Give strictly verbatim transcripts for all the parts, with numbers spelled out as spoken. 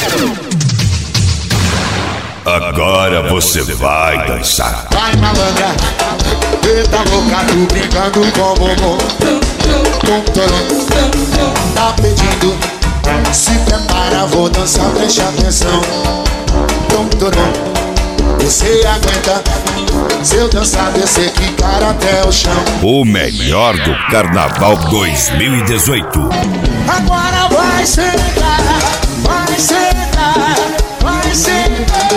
Agora você vai dançar. Vai malandra, eita louca, tu brincando com o bombom. Tá pedindo, se prepara, vou dançar, preste atenção. Você aguenta, se eu dançar, descer, quicar até o chão. O melhor do Carnaval dois mil e dezoito. Agora vai sentar, vai sentar, vai sentar,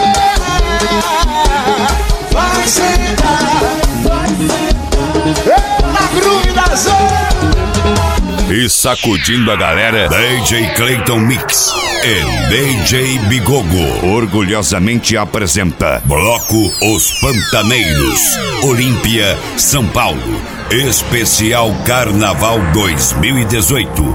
vai sentar, vai sentar. Na groove da zona. E sacudindo a galera, D J Clayton Mix e D J Bigogo orgulhosamente apresenta Bloco Os Pantaneiros, Olímpia, São Paulo. Especial Carnaval dois mil e dezoito.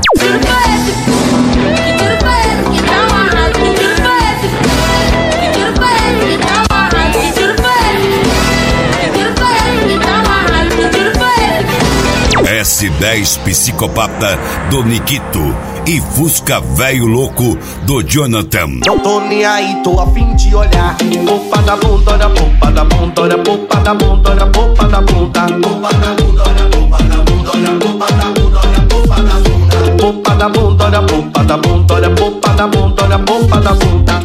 S dez Psicopata do Nikito e Fusca Velho Louco do Jonathan. Não tô nem aí, tô a fim de olhar. Popa da bunda, olha popa da bunda, olha popa da bunda, olha popa da bunda. Popa da bunda, olha popa da bunda, olha popa da bunda, olha popa da bunda. Popa da bunda, olha popa da bunda, olha popa da bunda, olha popa da bunda.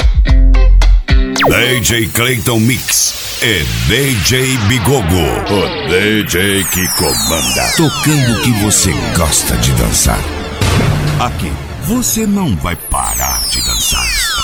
D J Clayton Mix e D J Bigogo, o D J que comanda, tocando o que você gosta de dançar. Aqui você não vai parar de dançar.